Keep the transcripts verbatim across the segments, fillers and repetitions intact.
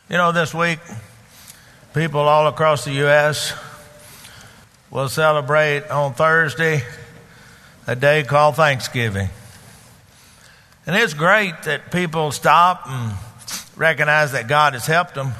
You know, this week, people all across the U S will celebrate on Thursday a day called Thanksgiving. And it's great that people stop and recognize that God has helped them.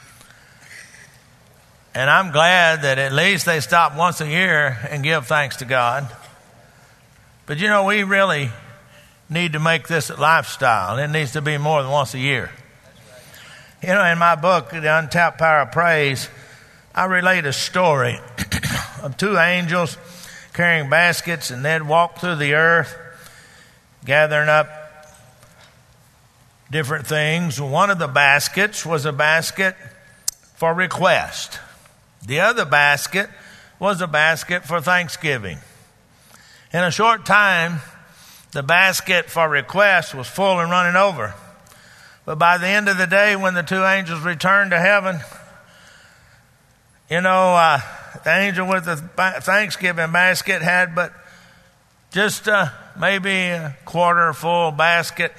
And I'm glad that at least they stop once a year and give thanks to God. But you know, we really need to make this a lifestyle. It needs to be more than once a year. You know, in my book, The Untapped Power of Praise, I relate a story of two angels carrying baskets, and they'd walk through the earth, gathering up different things. One of the baskets was a basket for request. The other basket was a basket for thanksgiving. In a short time, the basket for request was full and running over. But by the end of the day, when the two angels returned to heaven, you know, uh, the angel with the Thanksgiving basket had but just uh, maybe a quarter full basket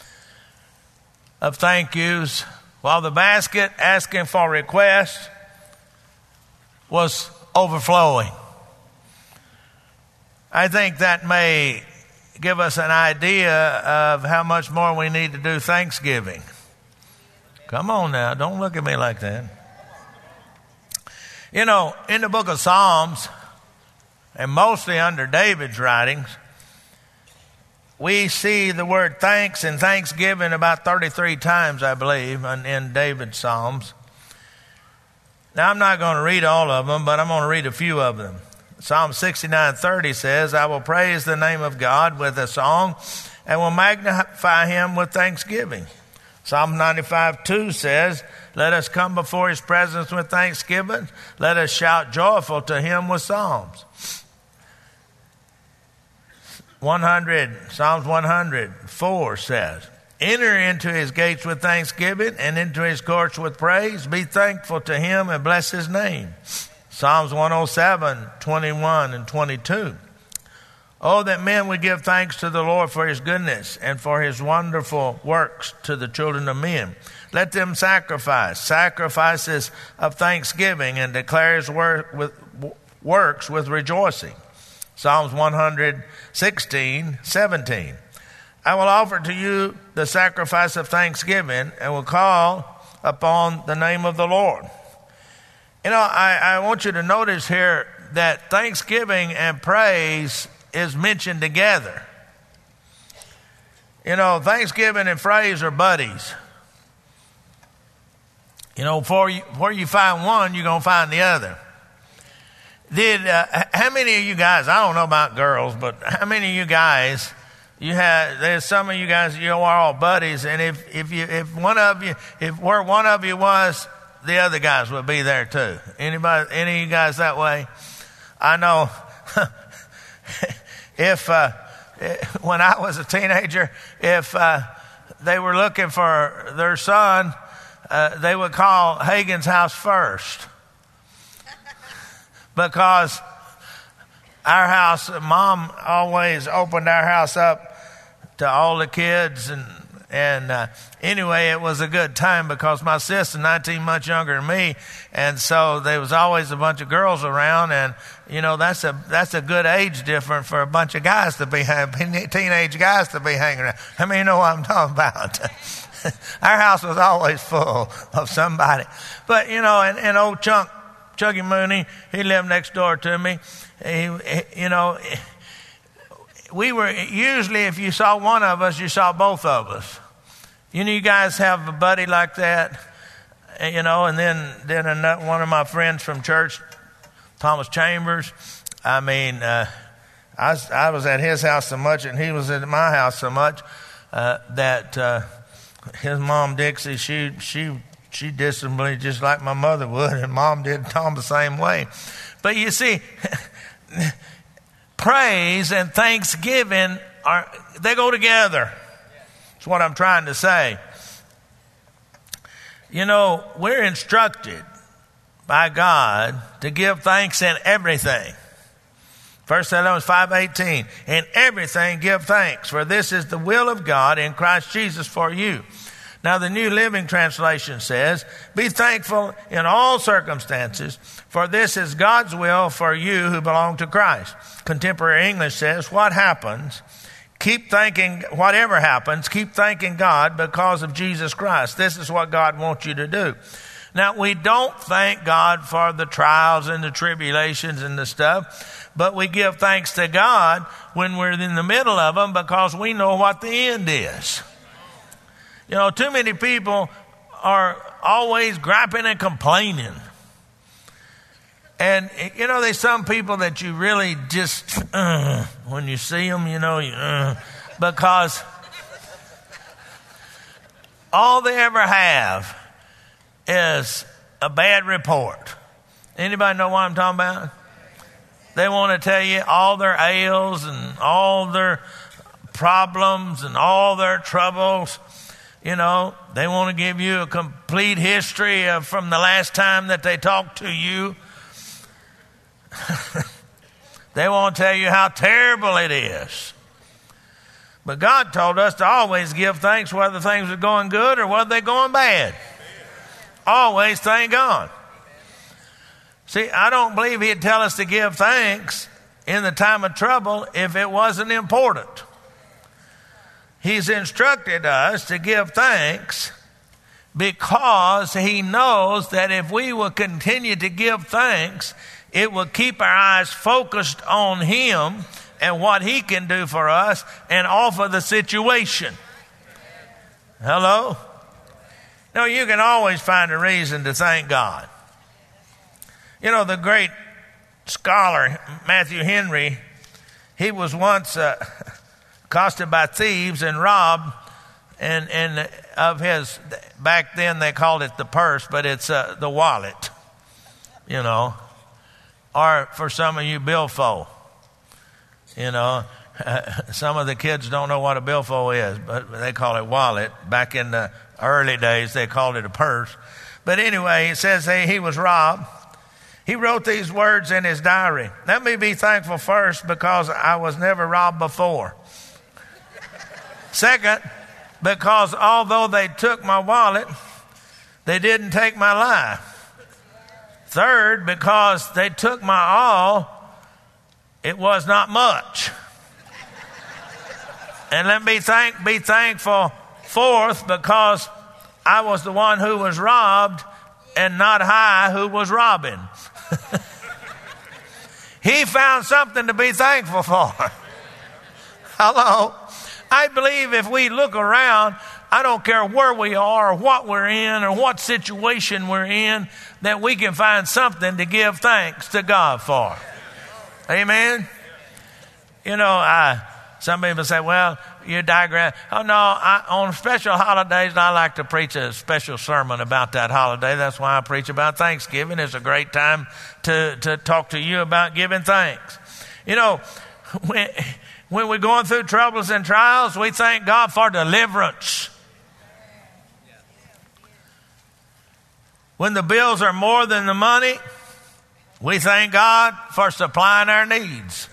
of thank yous, while the basket asking for requests was overflowing. I think that may give us an idea of how much more we need to do Thanksgiving. Come on now, don't look at me like that. You know, in the book of Psalms, and mostly under David's writings, we see the word thanks and thanksgiving about thirty-three times, I believe, in, in David's Psalms. Now, I'm not going to read all of them, but I'm going to read a few of them. Psalm sixty-nine thirty says, I will praise the name of God with a song and will magnify him with thanksgiving. Psalm ninety-five two says, let us come before his presence with thanksgiving. Let us shout joyful to him with psalms. one hundred, Psalms one hundred four says, enter into his gates with thanksgiving and into his courts with praise. Be thankful to him and bless his name. Psalms one oh seven, twenty-one and twenty-two. Oh, that men would give thanks to the Lord for his goodness and for his wonderful works to the children of men. Let them sacrifice, sacrifices of thanksgiving, and declare his work with, works with rejoicing. Psalms one sixteen, seventeen. I will offer to you the sacrifice of thanksgiving and will call upon the name of the Lord. You know, I, I want you to notice here that thanksgiving and praise is mentioned together. You know, thanksgiving and praise are buddies. You know, for you, where you find one, you're going to find the other. Did uh, how many of you guys, I don't know about girls, but how many of you guys, you had, there's some of you guys, you are all buddies, and if, if you, if one of you, if where one of you was, the other guys would be there too. Anybody, any of you guys that way? I know if, uh, when I was a teenager, if, uh, they were looking for their son, uh, they would call Hagen's house first. Because our house, mom always opened our house up to all the kids, and and uh, anyway, it was a good time because my sister, nineteen months younger than me, and so there was always a bunch of girls around, and you know that's a that's a good age difference for a bunch of guys to be teenage guys to be hanging around. How many know what I'm talking about? Our house was always full of somebody, but you know, and, and old Chunk. Chuggy Mooney, he lived next door to me. He, he, you know, we were usually, if you saw one of us, you saw both of us. You know, you guys have a buddy like that, you know, and then then another, one of my friends from church, Thomas Chambers. I mean, uh, I, was, I was at his house so much, and he was at my house so much uh, that uh, his mom Dixie, she she. She disciplined just like my mother would, and mom did Tom the same way. But you see, praise and thanksgiving are they go together. That's what I'm trying to say. You know, we're instructed by God to give thanks in everything. First Thessalonians five eighteen. In everything give thanks, for this is the will of God in Christ Jesus for you. Now, the New Living Translation says, be thankful in all circumstances, for this is God's will for you who belong to Christ. Contemporary English says, what happens, keep thanking, whatever happens, keep thanking God because of Jesus Christ. This is what God wants you to do. Now, we don't thank God for the trials and the tribulations and the stuff, but we give thanks to God when we're in the middle of them because we know what the end is. You know, too many people are always griping and complaining. And, you know, there's some people that you really just, uh, when you see them, you know, you, uh, because all they ever have is a bad report. Anybody know what I'm talking about? They want to tell you all their ails and all their problems and all their troubles. You know, they want to give you a complete history of from the last time that they talked to you. They want to tell you how terrible it is. But God told us to always give thanks whether things are going good or whether they're going bad. Always thank God. See, I don't believe He'd tell us to give thanks in the time of trouble if it wasn't important. He's instructed us to give thanks because He knows that if we will continue to give thanks, it will keep our eyes focused on Him and what He can do for us and off of the situation. Hello? No, you can always find a reason to thank God. You know, the great scholar Matthew Henry, he was once uh, accosted by thieves and robbed, and, and of his, back then they called it the purse, but it's uh, the wallet, you know, or for some of you, billfold. You know, uh, some of the kids don't know what a billfold is, but they call it wallet. Back in the early days, they called it a purse. But anyway, it says hey, he was robbed. He wrote these words in his diary. Let me be thankful first because I was never robbed before. Second, because although they took my wallet, they didn't take my life. Third, because they took my all, it was not much. And let me thank, be thankful fourth, because I was the one who was robbed and not I who was robbing. He found something to be thankful for. Hello? I believe if we look around, I don't care where we are, or what we're in, or what situation we're in, that we can find something to give thanks to God for. Amen? You know, I, some people say, well, you digress. Oh, no, I, on special holidays, I like to preach a special sermon about that holiday. That's why I preach about Thanksgiving. It's a great time to, to talk to you about giving thanks. You know, when, when we're going through troubles and trials, we thank God for deliverance. When the bills are more than the money, we thank God for supplying our needs.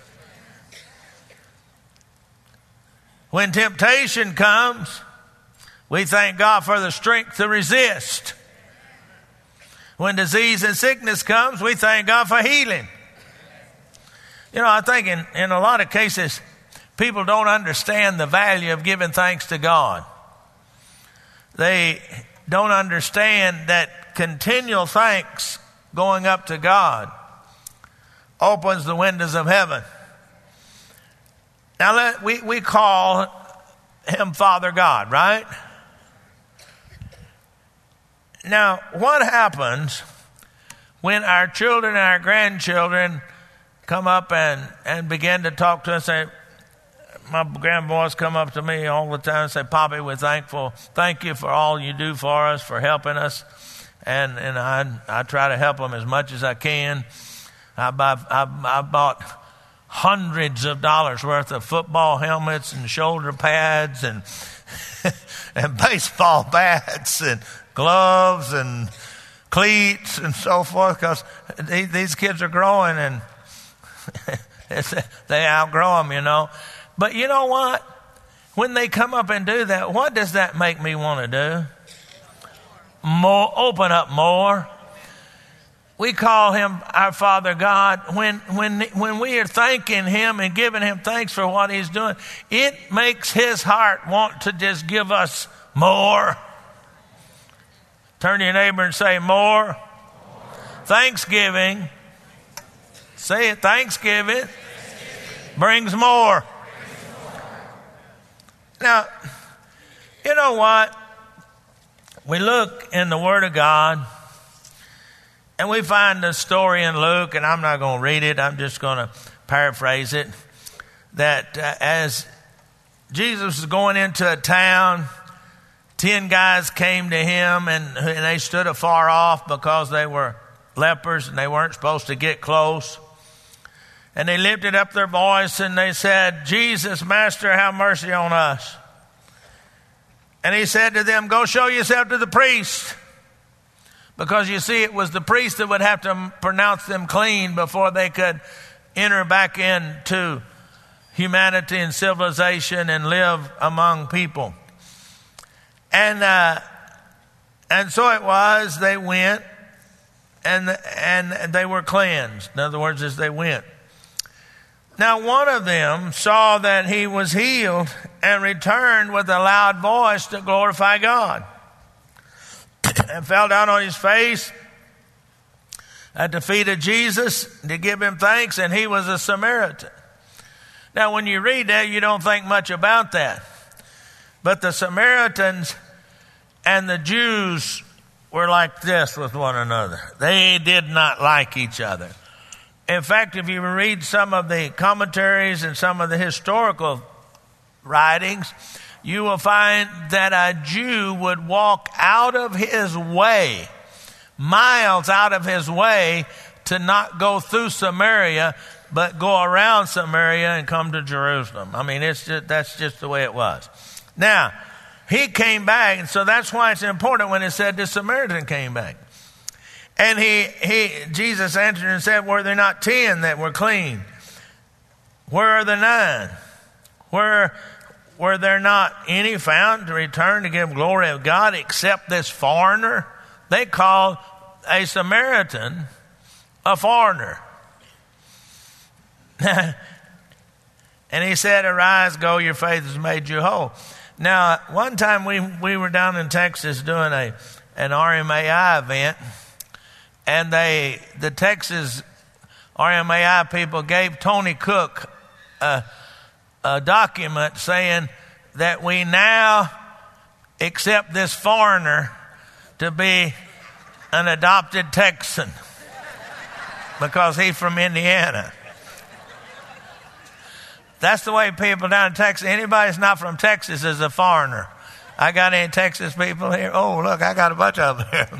When temptation comes, we thank God for the strength to resist. When disease and sickness comes, we thank God for healing. You know, I think in, in a lot of cases, people don't understand the value of giving thanks to God. They don't understand that continual thanks going up to God opens the windows of heaven. Now, let, we, we call Him Father God, right? Now, what happens when our children and our grandchildren come up and, and begin to talk to us? Say, my grandboys come up to me all the time and say, Poppy, we're thankful. Thank you for all you do for us, for helping us. And, and I, I try to help them as much as I can. I, buy, I, I bought hundreds of dollars worth of football helmets and shoulder pads and and baseball bats and gloves and cleats and so forth, because these kids are growing and they outgrow them, you know. But you know what? When they come up and do that, what does that make me want to do? more, open up more. We call him our Father God. When, when, when we are thanking him and giving him thanks for what he's doing, it makes his heart want to just give us more. Turn to your neighbor and say, more. more. Thanksgiving. Say it, Thanksgiving, Thanksgiving. Brings more. brings more. Now, you know what? We look in the Word of God, and we find a story in Luke, and I'm not going to read it, I'm just going to paraphrase it, that uh, as Jesus was going into a town, ten guys came to him, and, and they stood afar off because they were lepers, and they weren't supposed to get close. And they lifted up their voice, and they said, Jesus, Master, have mercy on us. And he said to them, go show yourself to the priest. Because you see, it was the priest that would have to pronounce them clean before they could enter back into humanity and civilization and live among people. And uh, and so it was, they went and and they were cleansed. In other words, as they went. Now one of them saw that he was healed and returned with a loud voice to glorify God. And fell down on his face at the feet of Jesus to give him thanks, and he was a Samaritan. Now, when you read that, you don't think much about that. But the Samaritans and the Jews were like this with one another. They did not like each other. In fact, if you read some of the commentaries and some of the historical writings, you will find that a Jew would walk out of his way, miles out of his way, to not go through Samaria, but go around Samaria and come to Jerusalem. I mean, it's just, that's just the way it was. Now, he came back, and so that's why it's important when it said the Samaritan came back. And he, he, Jesus answered and said, were there not ten that were clean? Where are the nine? Where Were there not any found to return to give glory of God except this foreigner? They called a Samaritan a foreigner. And he said, arise, go, your faith has made you whole. Now, one time we, we were down in Texas doing a an R M A I event, and they the Texas R M A I people gave Tony Cook a a document saying that we now accept this foreigner to be an adopted Texan because he's from Indiana. That's the way people down in Texas, anybody that's not from Texas is a foreigner. I got any Texas people here? Oh, look, I got a bunch of them here.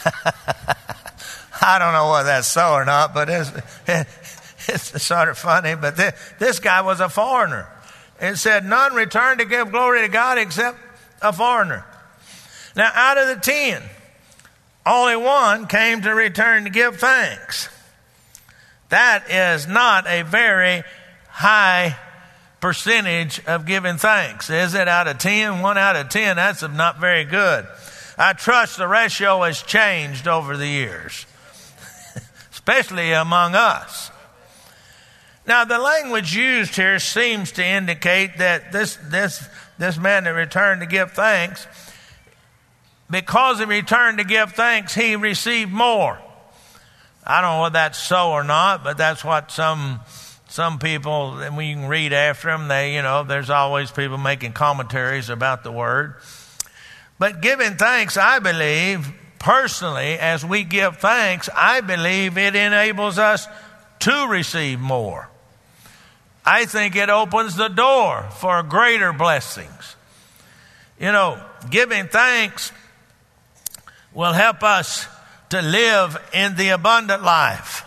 I don't know whether that's so or not, but it's, it's sort of funny. But this, this guy was a foreigner. It said, none returned to give glory to God except a foreigner. Now, out of the ten, only one came to return to give thanks. That is not a very high percentage of giving thanks. Is it out of ten? One out of ten, that's not very good. I trust the ratio has changed over the years, especially among us. Now, the language used here seems to indicate that this this this man that returned to give thanks, because he returned to give thanks, he received more. I don't know whether that's so or not, but that's what some some people, and we can read after them. They, you know, there's always people making commentaries about the word. But giving thanks, I believe, personally, as we give thanks, I believe it enables us to receive more. I think it opens the door for greater blessings. You know, giving thanks will help us to live in the abundant life.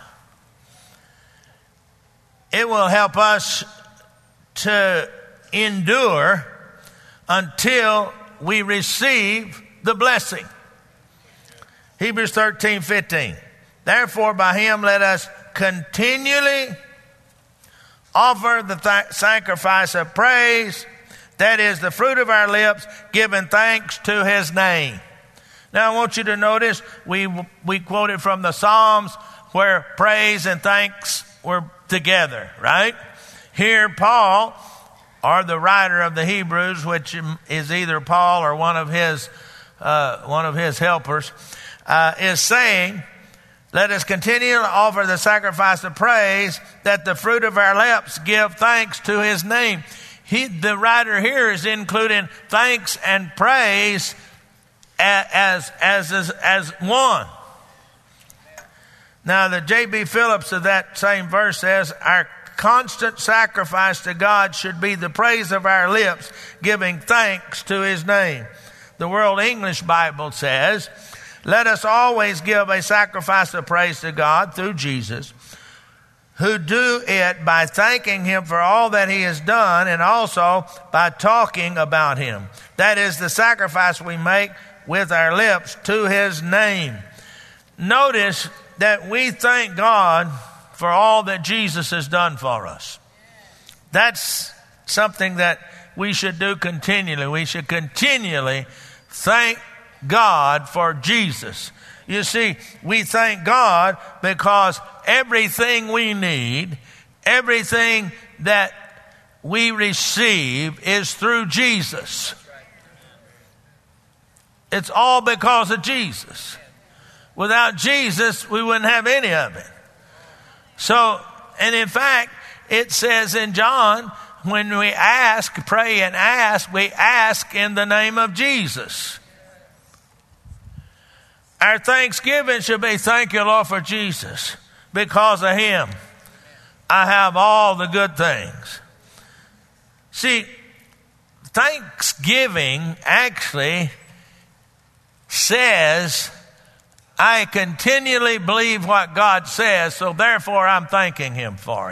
It will help us to endure until we receive the blessing. Hebrews thirteen fifteen. Therefore, by him let us continually offer the th- sacrifice of praise, that is the fruit of our lips, giving thanks to his name. Now I want you to notice we we quoted from the Psalms where praise and thanks were together, right? Here Paul, or the writer of the Hebrews, which is either Paul or one of his uh, one of his helpers, uh, is saying, let us continue to offer the sacrifice of praise, that the fruit of our lips give thanks to his name. He, the writer here is including thanks and praise as, as, as, as one. Now, the J B Phillips of that same verse says, our constant sacrifice to God should be the praise of our lips, giving thanks to his name. The World English Bible says, let us always give a sacrifice of praise to God through Jesus, who do it by thanking him for all that he has done and also by talking about him. That is the sacrifice we make with our lips to his name. Notice that we thank God for all that Jesus has done for us. That's something that we should do continually. We should continually thank God for Jesus. You see, we thank God because everything we need, everything that we receive is through Jesus. It's all because of Jesus. Without Jesus, we wouldn't have any of it. So, and in fact, it says in John, when we ask, pray and ask, we ask in the name of Jesus. Our thanksgiving should be, thank you, Lord, for Jesus. Because of him, I have all the good things. See, thanksgiving actually says, I continually believe what God says, so therefore I'm thanking him for it.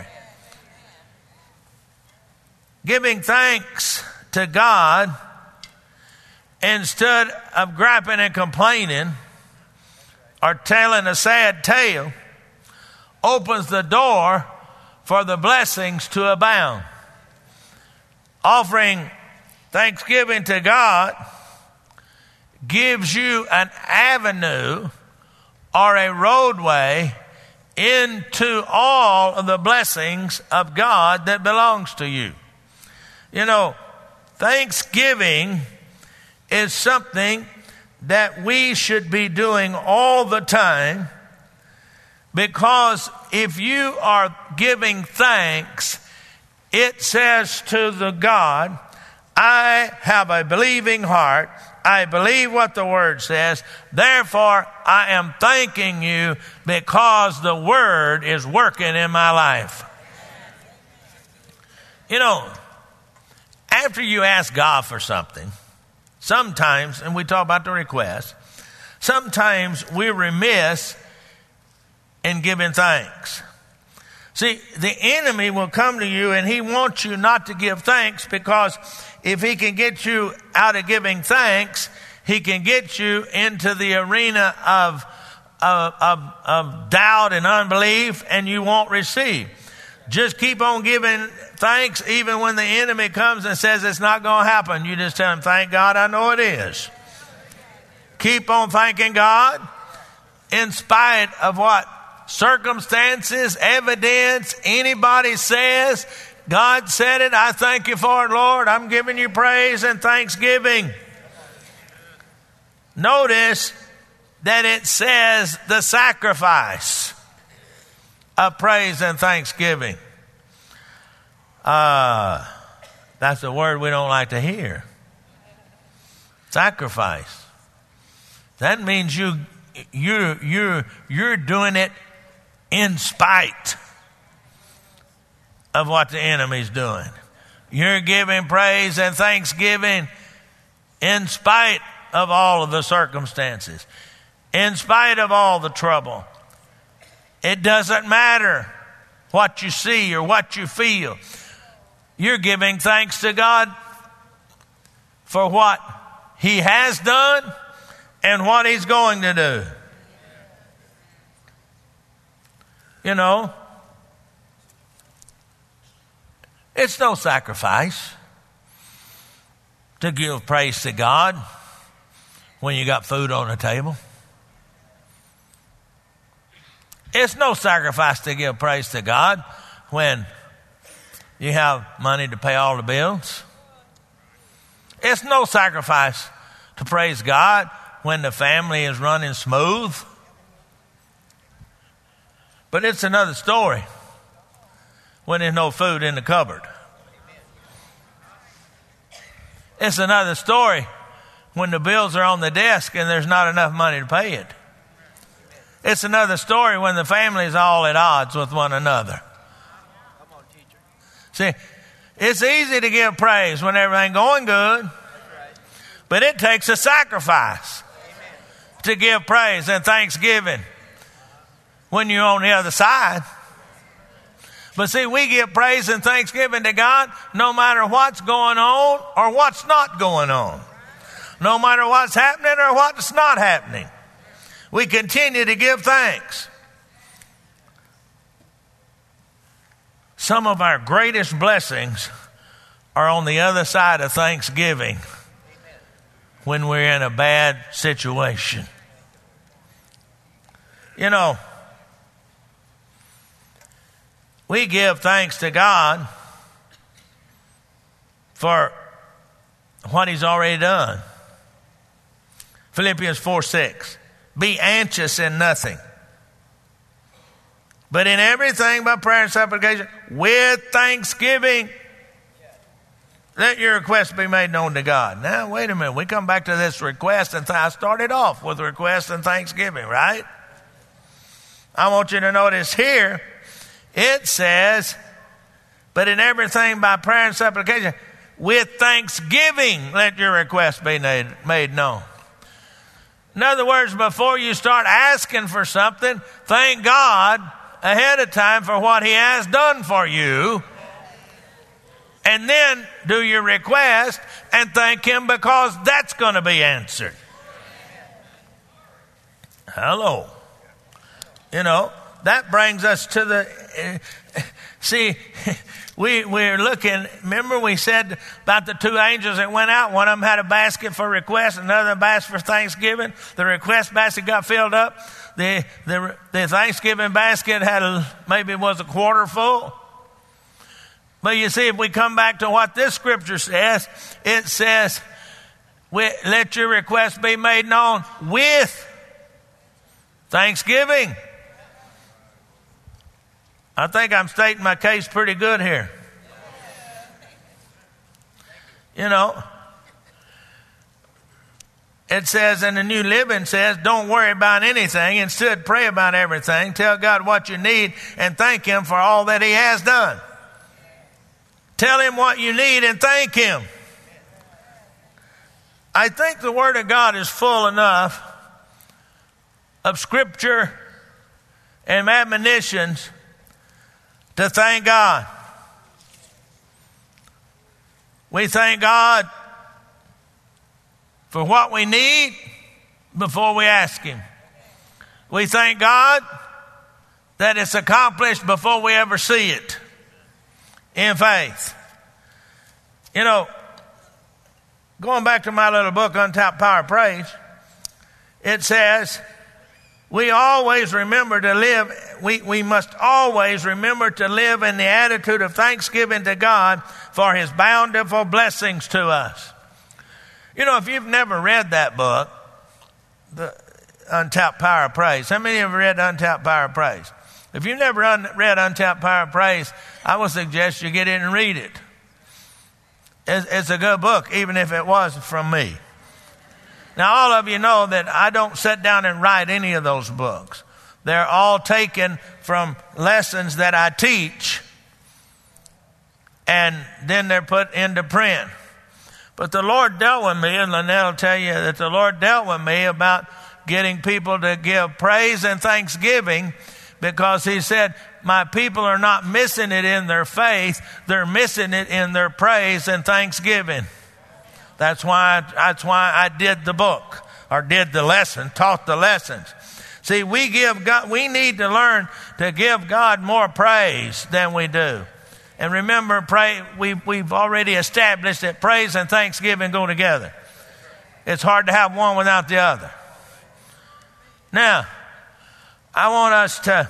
Giving thanks to God instead of griping and complaining or telling a sad tale opens the door for the blessings to abound. Offering thanksgiving to God gives you an avenue or a roadway into all of the blessings of God that belongs to you. You know, thanksgiving is something that we should be doing all the time, because if you are giving thanks, it says to the God, I have a believing heart. I believe what the word says. Therefore, I am thanking you because the word is working in my life. You know, after you ask God for something, sometimes, and we talk about the request, sometimes we're remiss in giving thanks. See, the enemy will come to you and he wants you not to give thanks, because if he can get you out of giving thanks, he can get you into the arena of, of, of, of doubt and unbelief, and you won't receive. Just keep on giving thanks even when the enemy comes and says it's not going to happen. You just tell him, thank God, I know it is. Keep on thanking God in spite of what circumstances, evidence, anybody says. God said it. I thank you for it, Lord. I'm giving you praise and thanksgiving. Notice that it says the sacrifice of praise and thanksgiving. Uh, that's a word we don't like to hear. Sacrifice. That means you, you, you, you're doing it in spite of what the enemy's doing. You're giving praise and thanksgiving in spite of all of the circumstances, in spite of all the trouble. It doesn't matter what you see or what you feel. You're giving thanks to God for what he has done and what he's going to do. You know, it's no sacrifice to give praise to God when you got food on the table. It's no sacrifice to give praise to God when you have money to pay all the bills. It's no sacrifice to praise God when the family is running smooth. But it's another story when there's no food in the cupboard. It's another story when the bills are on the desk and there's not enough money to pay it. It's another story when the family is all at odds with one another. See, it's easy to give praise when everything's going good, but it takes a sacrifice to give praise and thanksgiving when you're on the other side. But see, we give praise and thanksgiving to God no matter what's going on or what's not going on. No matter what's happening or what's not happening. We continue to give thanks. Some of our greatest blessings are on the other side of Thanksgiving when we're in a bad situation. You know, we give thanks to God for what He's already done. Philippians four six. Be anxious in nothing, but in everything by prayer and supplication with thanksgiving, let your requests be made known to God. Now, wait a minute. We come back to this request, and th- I started off with request and thanksgiving, right? I want you to notice here, it says, but in everything by prayer and supplication with thanksgiving, let your requests be made, made known. In other words, before you start asking for something, thank God ahead of time for what He has done for you. And then do your request and thank Him because that's going to be answered. Hello. You know, that brings us to the... Uh, see... We, we're looking, remember we said about the two angels that went out. One of them had a basket for request, another basket for thanksgiving. The request basket got filled up. The, the, the Thanksgiving basket had a, maybe was a quarter full. But you see, if we come back to what this scripture says, it says, let your request be made known with thanksgiving. I think I'm stating my case pretty good here. You know, it says in the New Living says, don't worry about anything. Instead, pray about everything. Tell God what you need and thank Him for all that He has done. Tell Him what you need and thank Him. I think the Word of God is full enough of scripture and admonitions to thank God. We thank God for what we need before we ask Him. We thank God that it's accomplished before we ever see it in faith. You know, going back to my little book, Untapped Power of Praise, it says, we always remember to live, we, we must always remember to live in the attitude of thanksgiving to God for His bountiful blessings to us. You know, if you've never read that book, the Untapped Power of Praise, how many of you have read Untapped Power of Praise? If you've never un- read Untapped Power of Praise, I would suggest you get in and read it. It's, it's a good book, even if it was from me. Now, all of you know that I don't sit down and write any of those books. They're all taken from lessons that I teach, and then they're put into print. But the Lord dealt with me, and Lynette will tell you that the Lord dealt with me about getting people to give praise and thanksgiving, because He said, my people are not missing it in their faith, they're missing it in their praise and thanksgiving. That's why, that's why I did the book, or did the lesson, taught the lessons. See, we give God, we need to learn to give God more praise than we do. And remember, pray, we, we've already established that praise and thanksgiving go together. It's hard to have one without the other. Now, I want us to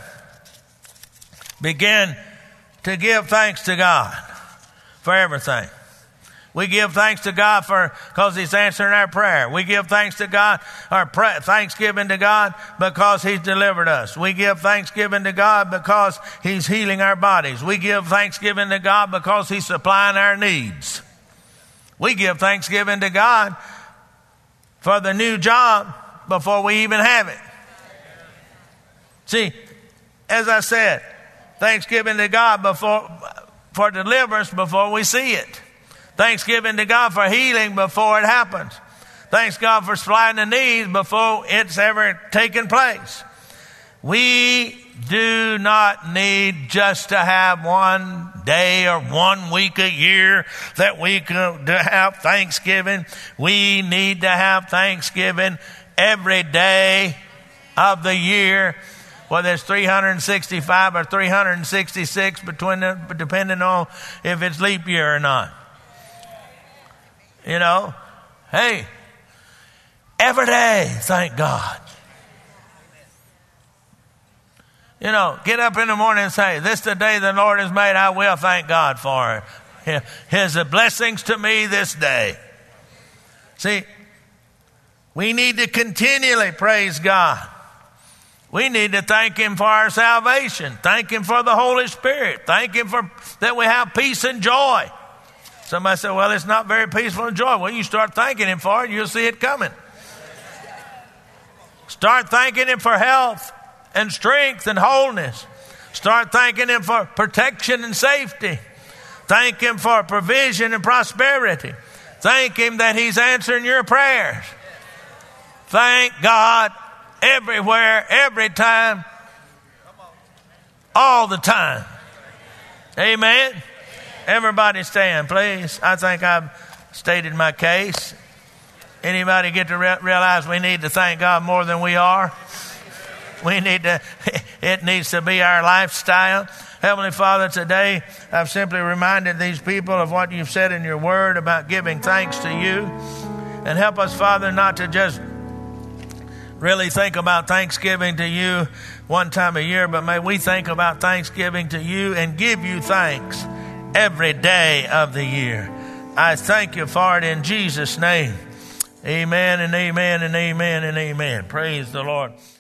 begin to give thanks to God for everything. We give thanks to God for because He's answering our prayer. We give thanks to God, or pray, thanksgiving to God because He's delivered us. We give thanksgiving to God because He's healing our bodies. We give thanksgiving to God because He's supplying our needs. We give thanksgiving to God for the new job before we even have it. See, as I said, thanksgiving to God before for deliverance before we see it. Thanksgiving to God for healing before it happens. Thanks God for supplying the needs before it's ever taken place. We do not need just to have one day or one week a year that we can have Thanksgiving. We need to have Thanksgiving every day of the year, whether it's three hundred sixty-five or three hundred sixty-six, between the, depending on if it's leap year or not. You know, hey, every day, thank God. You know, get up in the morning and say, this is the day the Lord has made, I will thank God for it. His blessings to me this day. See, we need to continually praise God. We need to thank Him for our salvation. Thank Him for the Holy Spirit. Thank Him for that we have peace and joy. Somebody said, well, it's not very peaceful and joy. Well, you start thanking Him for it, you'll see it coming. Start thanking Him for health and strength and wholeness. Start thanking Him for protection and safety. Thank Him for provision and prosperity. Thank Him that He's answering your prayers. Thank God everywhere, every time, all the time. Amen. Everybody stand, please. I think I've stated my case. Anybody get to re- realize we need to thank God more than we are? We need to, it needs to be our lifestyle. Heavenly Father, today I've simply reminded these people of what you've said in your word about giving thanks to you. And help us, Father, not to just really think about Thanksgiving to you one time a year, but may we think about Thanksgiving to you and give you thanks every day of the year. I thank you for it in Jesus' name. Amen and amen and amen and amen. Praise the Lord.